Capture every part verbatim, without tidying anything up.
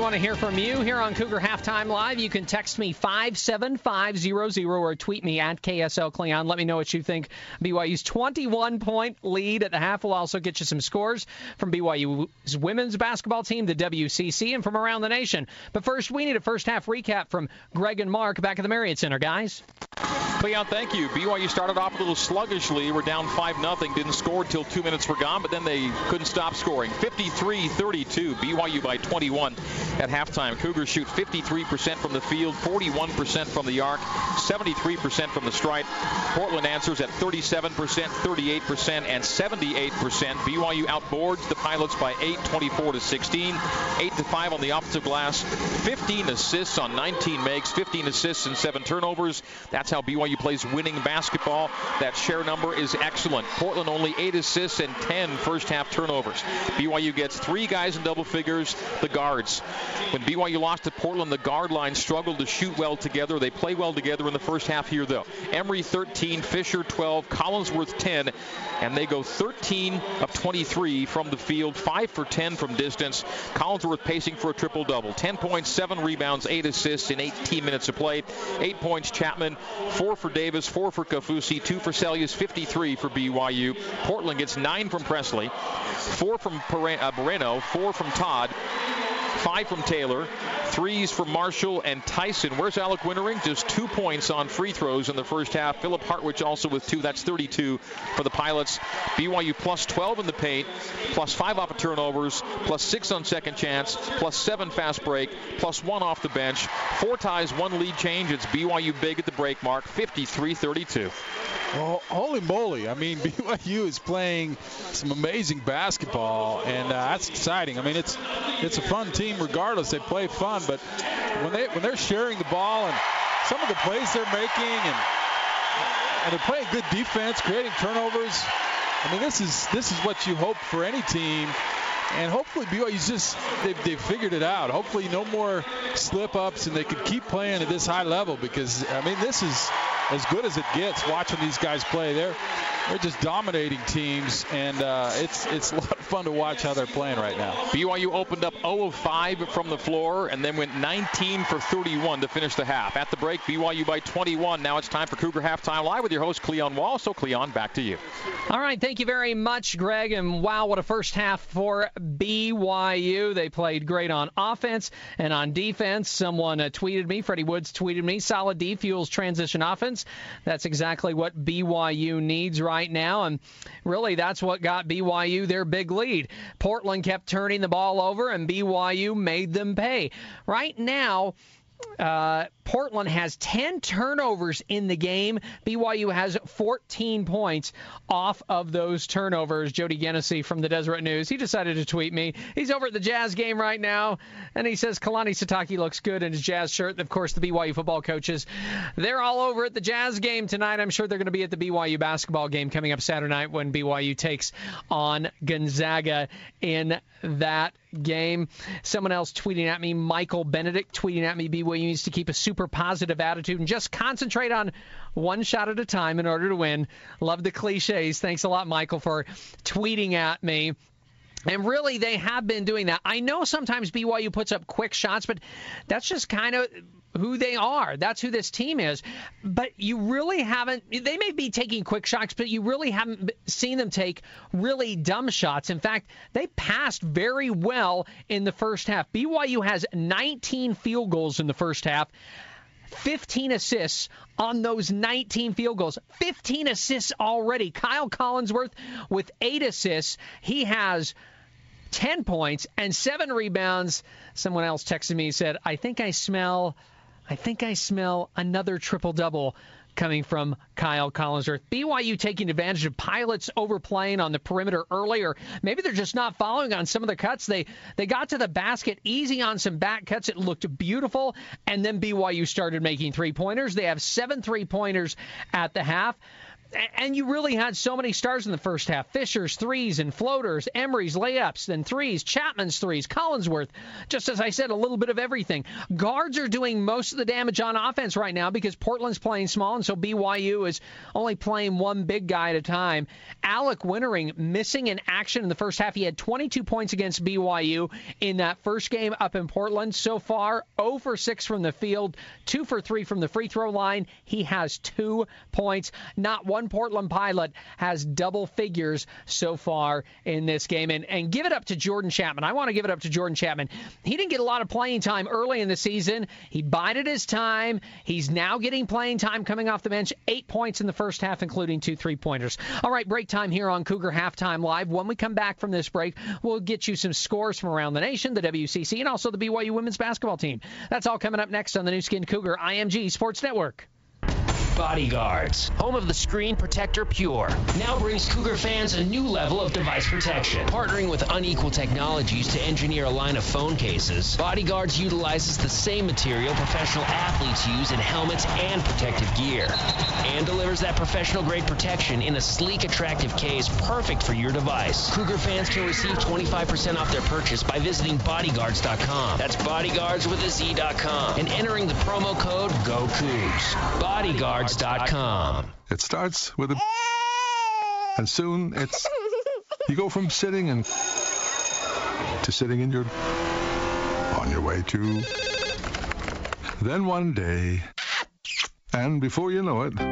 want to hear from you here on Cougar Halftime Live. You can text me five seven five zero zero or tweet me at K S L Cleon. Let me know what you think. B Y U's twenty-one point lead at the half will also get you some scores from B Y U's women's basketball team, the W C C, and from around the nation. But first, we need a first-half recap from Greg and Mark back at the Marriott Center, guys. Cleon, thank you. B Y U started off a little sluggishly. We're down five nothing. Didn't score until two minutes were gone, but then they couldn't stop scoring. fifty-three thirty-two. B Y U by twenty-one at halftime. Cougars shoot fifty-three percent from the field, forty-one percent from the arc, seventy-three percent from the stripe. Portland answers at thirty-seven percent, thirty-eight percent, and seventy-eight percent. B Y U outboards the Pilots by eight, twenty-four to sixteen. eight to five on the offensive glass. fifteen assists on nineteen makes, fifteen assists and seven turnovers. That's how B Y U plays winning basketball. That share number is excellent. Portland only eight assists and ten first half turnovers. B Y U gets three guys in double figures, the guards. When B Y U lost to Portland, the guard line struggled to shoot well together. They play well together in the first half here, though. Emery thirteen, Fisher twelve, Collinsworth ten, and they go thirteen of twenty-three from the field, five for ten from distance. Collinsworth pacing for a triple-double. ten points, seven rebounds, eight assists in eighteen minutes of play. eight points Chapman, four for Davis, four for Kaufusi, two for Celius, fifty-three for B Y U. Portland gets nine from Presley, four from Moreno, four from Todd, five from Taylor, threes from Marshall and Tyson. Where's Alec Wintering? Just two points on free throws in the first half. Philip Hartwich also with two. That's thirty-two for the Pilots. B Y U plus twelve in the paint, plus five off of turnovers, plus six on second chance, plus seven fast break, plus one off the bench. Four ties, one lead change. It's B Y U big at the break mark, fifty-three thirty-two. Well, holy moly. I mean, B Y U is playing some amazing basketball, and uh, that's exciting. I mean, it's it's a fun team regardless. They play fun, but when, they, when they're sharing the ball and some of the plays they're making, and, and they're playing good defense, creating turnovers, I mean, this is this is what you hope for any team. And hopefully B Y U's just, they've, they've figured it out. Hopefully no more slip-ups, and they can keep playing at this high level because, I mean, this is as good as it gets watching these guys play. They're they're just dominating teams, and uh, it's it's a lot of fun to watch how they're playing right now. B Y U opened up zero of five from the floor and then went nineteen for thirty-one to finish the half. At the break, B Y U by twenty-one. Now it's time for Cougar Halftime Live with your host, Cleon Wall. So, Cleon, back to you. All right, thank you very much, Greg. And wow, what a first half for B Y U. They played great on offense and on defense. Someone uh, tweeted me, Freddie Woods tweeted me, solid D fuels transition offense. That's exactly what B Y U needs right now, and really that's what got B Y U their big lead. Portland kept turning the ball over, and B Y U made them pay. Right now, Uh, Portland has ten turnovers in the game. B Y U has fourteen points off of those turnovers. Jody Genesee from the Deseret News, he decided to tweet me. He's over at the Jazz game right now, and he says Kalani Sitake looks good in his Jazz shirt. Of course, the B Y U football coaches, they're all over at the Jazz game tonight. I'm sure they're going to be at the B Y U basketball game coming up Saturday night when B Y U takes on Gonzaga in that game. Someone else tweeting at me, Michael Benedict tweeting at me, B Y U needs to keep a super positive attitude and just concentrate on one shot at a time in order to win. Love the cliches. Thanks a lot, Michael, for tweeting at me. And really, they have been doing that. I know sometimes B Y U puts up quick shots, but that's just kind of who they are. That's who this team is. But you really haven't, they may be taking quick shots, but you really haven't seen them take really dumb shots. In fact, they passed very well in the first half. B Y U has nineteen field goals in the first half. fifteen assists on those nineteen field goals. fifteen assists already. Kyle Collinsworth with eight assists. He has ten points and seven rebounds. Someone else texted me and said, I think I smell, I think I smell another triple-double coming from Kyle Collinsworth. B Y U taking advantage of Pilots overplaying on the perimeter earlier. Maybe they're just not following on some of the cuts. They they got to the basket easy on some back cuts. It looked beautiful. And then B Y U started making three-pointers. They have seven three-pointers at the half. And you really had so many stars in the first half. Fisher's threes and floaters, Emery's layups and threes, Chapman's threes, Collinsworth. Just as I said, a little bit of everything. Guards are doing most of the damage on offense right now because Portland's playing small, and so B Y U is only playing one big guy at a time. Alec Wintering missing in action in the first half. He had twenty-two points against B Y U in that first game up in Portland. So far, zero for six from the field, two for three from the free throw line. He has two points. Not one Portland Pilot has double figures so far in this game. And, and give it up to Jordan Chapman. I want to give it up to Jordan Chapman. He didn't get a lot of playing time early in the season. He bided his time. He's now getting playing time coming off the bench. Eight points in the first half, including two three-pointers. All right, break time here on Cougar Halftime Live. When we come back from this break, we'll get you some scores from around the nation, the W C C, and also the B Y U women's basketball team. That's all coming up next on the new Skin Cougar I M G Sports Network. Bodyguards, home of the Screen Protector Pure, now brings Cougar fans a new level of device protection. Partnering with Unequal Technologies to engineer a line of phone cases, Bodyguards utilizes the same material professional athletes use in helmets and protective gear, and delivers that professional-grade protection in a sleek, attractive case perfect for your device. Cougar fans can receive twenty-five percent off their purchase by visiting bodyguards dot com. That's bodyguards with a Z dot com, and entering the promo code GOCOUGS. Bodyguards dot com. It starts with a and soon it's you go from sitting and to sitting in your on your way to then one day, and before you know it,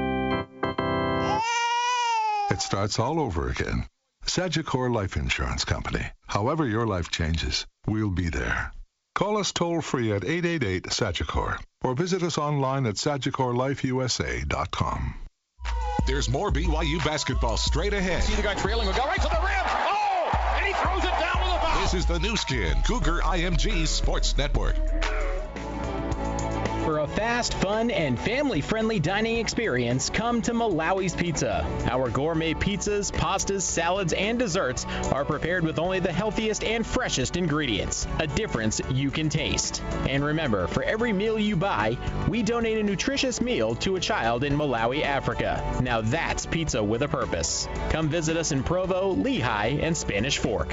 it starts all over again. Sagicor Life Insurance Company. However your life changes, we'll be there. Call us toll-free at eight eight eight Sagicor or visit us online at sagicor life u s a dot com. There's more B Y U basketball straight ahead. See the guy trailing, will go right to the rim. Oh! And he throws it down with a bounce. This is the new Skin, Cougar I M G Sports Network. For a fast, fun, and family-friendly dining experience, come to Malawi's Pizza. Our gourmet pizzas, pastas, salads, and desserts are prepared with only the healthiest and freshest ingredients, a difference you can taste. And remember, for every meal you buy, we donate a nutritious meal to a child in Malawi, Africa. Now that's pizza with a purpose. Come visit us in Provo, Lehigh, and Spanish Fork.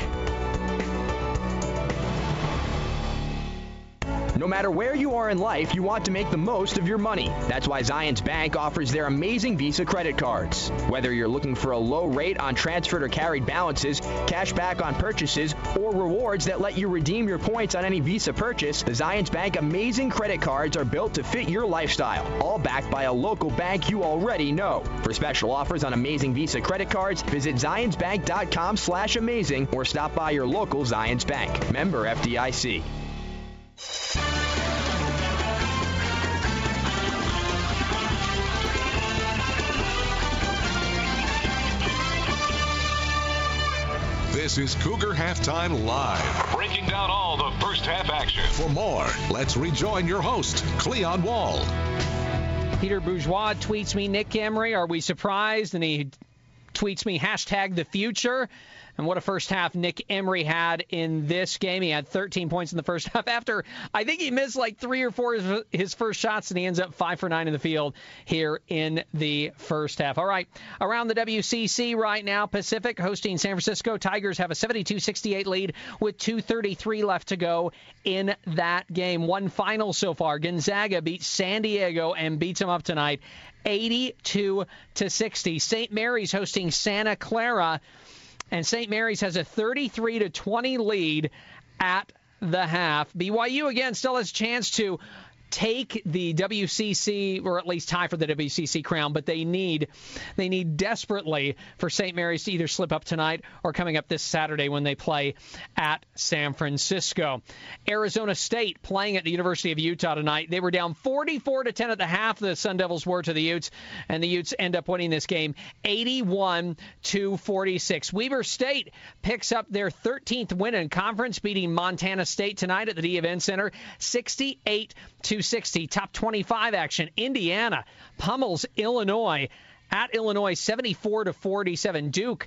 No matter where you are in life, you want to make the most of your money. That's why Zions Bank offers their amazing Visa credit cards. Whether you're looking for a low rate on transferred or carried balances, cash back on purchases, or rewards that let you redeem your points on any Visa purchase, the Zions Bank amazing credit cards are built to fit your lifestyle, all backed by a local bank you already know. For special offers on amazing Visa credit cards, visit zions bank dot com slash amazing or stop by your local Zions Bank. Member F D I C. This is Cougar Halftime Live. Breaking down all the first half action. For more, let's rejoin your host, Cleon Wall. Peter Bourgeois tweets me, Nick Emery, are we surprised? And he tweets me, hashtag the future. And what a first half Nick Emery had in this game. He had thirteen points in the first half after I think he missed like three or four of his first shots, and he ends up five for nine in the field here in the first half. All right, around the W C C right now, Pacific hosting San Francisco. Tigers have a seventy-two sixty-eight lead with two thirty-three left to go in that game. One final so far. Gonzaga beats San Diego and beats them up tonight eighty-two to sixty. Saint Mary's hosting Santa Clara. And Saint Mary's has a thirty-three to twenty lead at the half. B Y U, again, still has a chance to take the W C C, or at least tie for the W C C crown, but they need they need desperately for Saint Mary's to either slip up tonight or coming up this Saturday when they play at San Francisco. Arizona State playing at the University of Utah tonight. They were down forty-four to ten at the half, the Sun Devils were to the Utes, and the Utes end up winning this game eighty-one to forty-six. Weber State picks up their thirteenth win in conference, beating Montana State tonight at the D of N Center sixty-eight to sixty. Top twenty-five action. Indiana pummels Illinois at Illinois seventy-four to forty-seven. Duke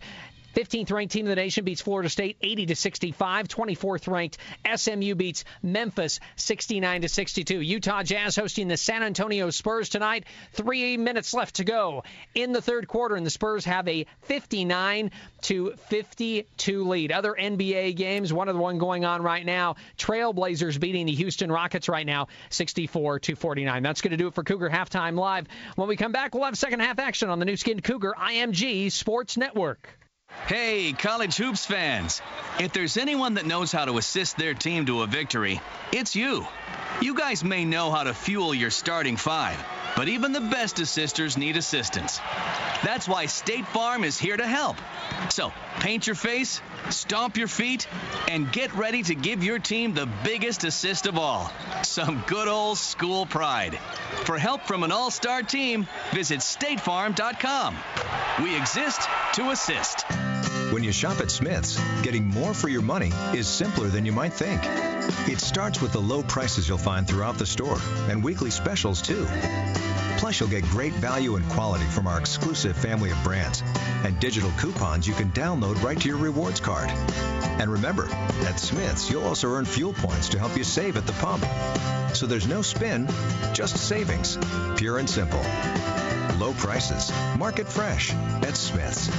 fifteenth ranked team in the nation beats Florida State eighty to sixty-five. twenty-fourth ranked S M U beats Memphis sixty-nine to sixty-two. Utah Jazz hosting the San Antonio Spurs tonight. Three minutes left to go in the third quarter, and the Spurs have a fifty-nine to fifty-two lead. Other N B A games, one of the one going on right now. Trailblazers beating the Houston Rockets right now, sixty-four to forty-nine. That's going to do it for Cougar Halftime Live. When we come back, we'll have second half action on the new skin Cougar I M G Sports Network. Hey, college hoops fans. If there's anyone that knows how to assist their team to a victory, it's you. You guys may know how to fuel your starting five, but even the best assisters need assistance. That's why State Farm is here to help. So, paint your face, stomp your feet, and get ready to give your team the biggest assist of all, some good old school pride. For help from an all-star team, visit state farm dot com. We exist to assist. When you shop at Smith's, getting more for your money is simpler than you might think. It starts with the low prices you'll find throughout the store and weekly specials, too. Plus, you'll get great value and quality from our exclusive family of brands and digital coupons you can download right to your rewards card. And remember, at Smith's, you'll also earn fuel points to help you save at the pump. So there's no spin, just savings. Pure and simple. Low prices. Market fresh at Smith's.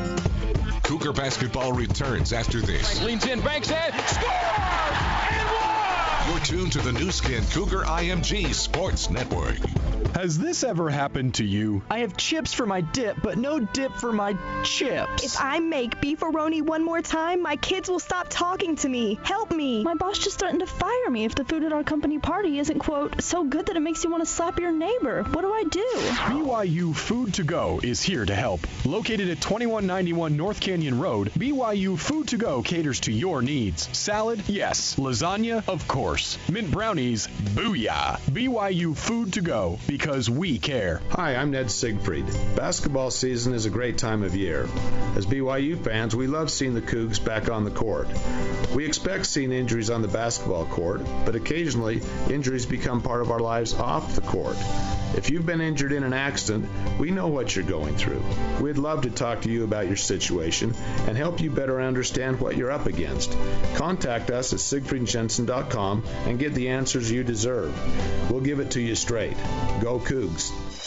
Cougar basketball returns after this. Leans in, banks in, score! And one! You're tuned to the new skin Cougar I M G Sports Network. Has this ever happened to you? I have chips for my dip, but no dip for my chips. If I make beefaroni one more time, my kids will stop talking to me. Help me. My boss just threatened to fire me if the food at our company party isn't, quote, so good that it makes you want to slap your neighbor. What do I do? B Y U Food to Go is here to help. Located at twenty-one ninety-one North Canyon Road, B Y U Food to Go caters to your needs. Salad? Yes. Lasagna? Of course. Mint brownies? Booyah. B Y U Food to Go, because we care. Hi, I'm Ned Siegfried. Basketball season is a great time of year. As B Y U fans, we love seeing the Cougs back on the court. We expect seeing injuries on the basketball court, but occasionally injuries become part of our lives off the court. If you've been injured in an accident, we know what you're going through. We'd love to talk to you about your situation and help you better understand what you're up against. Contact us at siegfried jensen dot com and get the answers you deserve. We'll give it to you straight. Go Cougs.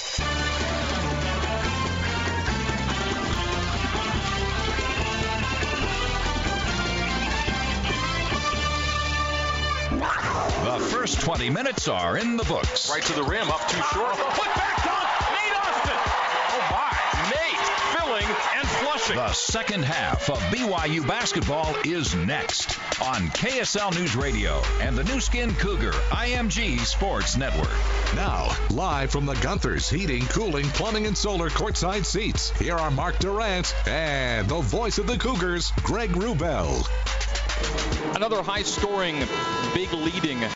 The first twenty minutes are in the books. Right to the rim, up too short. Put back dunk, Nate Austin. Oh my, Nate filling and flushing. The second half of B Y U basketball is next on K S L News Radio and the new skin Cougar I M G Sports Network. Now, live from the Gunthers Heating, Cooling, Plumbing, and Solar courtside seats, here are Mark Durant and the voice of the Cougars, Greg Wrubell. Another high-scoring, big leading